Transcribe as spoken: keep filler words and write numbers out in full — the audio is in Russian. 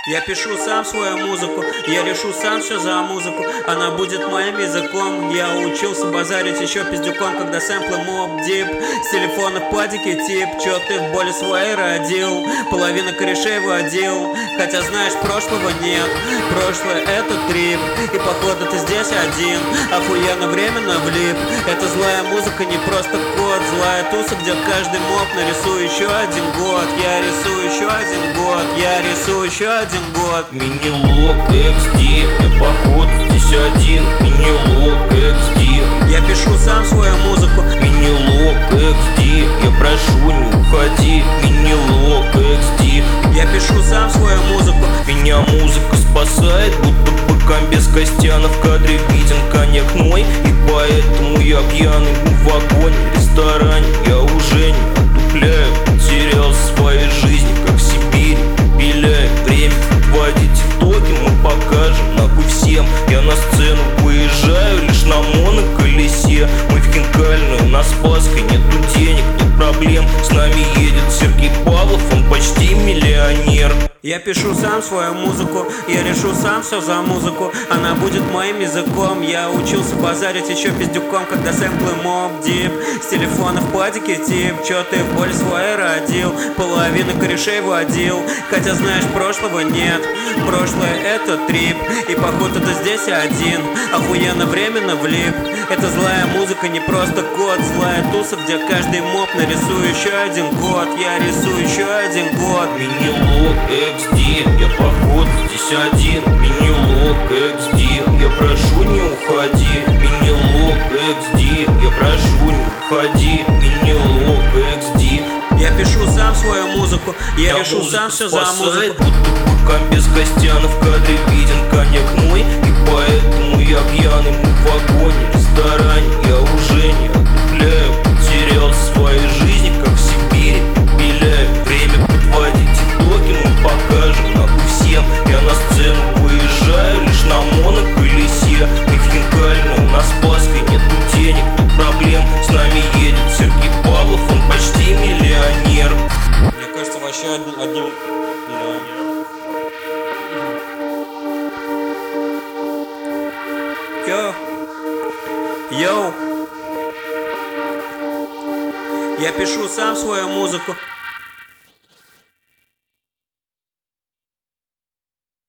Я пишу сам свою музыку, я решу сам все за музыку. Она будет моим языком. Я учился базарить еще пиздюком, когда сэмплы Mobb Deep с телефона в падике тип. Чё ты в боли своей родил? Половина корешей водил. Хотя знаешь, прошлого нет. Прошлое это трип. И походу ты здесь один. Охуенно временно влип. Это злая музыка, не просто код. Злая туса, где каждый моб нарисую еще один год. Я рисую еще один год. Я рисую еще один год. Мини-лог икс ди, я походу здесь один. Мини-лог икс ди, я пишу сам свою музыку. Мини-лог икс ди, я прошу не уходи. Мини-лог икс ди, я пишу сам свою музыку. Меня музыка спасает, будто бы комбез Костяна в кадре виден коньяк мой. И поэтому я пьяный в вагоне, ресторане. Я уже не отупляю, потерял своей жизни, как в Сибири. Пиляю время, подводить итоги мы покажем нахуй всем. Я на сцену выезжаю лишь на моноколесе. Мы в Хинкальную, на Спасской, нету денег, нет проблем. С нами едет Сергей Павлов, он почти миллионер. Я пишу сам свою музыку, я решу сам все за музыку. Она будет моим языком. Я учился базарить еще пиздюком, когда сэмплы Mobb Deep с телефона в падике тип. Чё ты в боль своей родил? Половина корешей водил. Хотя знаешь, прошлого нет. Прошлое это трип. И походу ты здесь один. Охуенно временно влип. Это злая музыка, не просто код. Злая туса, где каждый моб нарисую еще один год. Я рисую еще один год. Мини-лог икс ди, я походу здесь один. Мини-лог икс ди, я прошу не уходи. Мини-лог икс ди, я прошу не уходи. Мини-лог икс ди, я пишу сам свою музыку, я решу сам все за музыку. Будто бы комбез Костяна в кадре виден коньяк мой. И поэтому я пьяный в вагоне, ресторане. Я уже не отупляю, потерял своей жизни, как в Сибири. Пиляю время, подводить итоги мы покажем нахуй всем. Я на сцену выезжаю лишь на моноколесе. Мы в Хинкальную, на Спасской, нету денег, нет проблем. С нами едет Сергей Павлов, он почти миллионер. Мне кажется, вообще одним, одним... Йоу, йоу, я пишу сам свою музыку.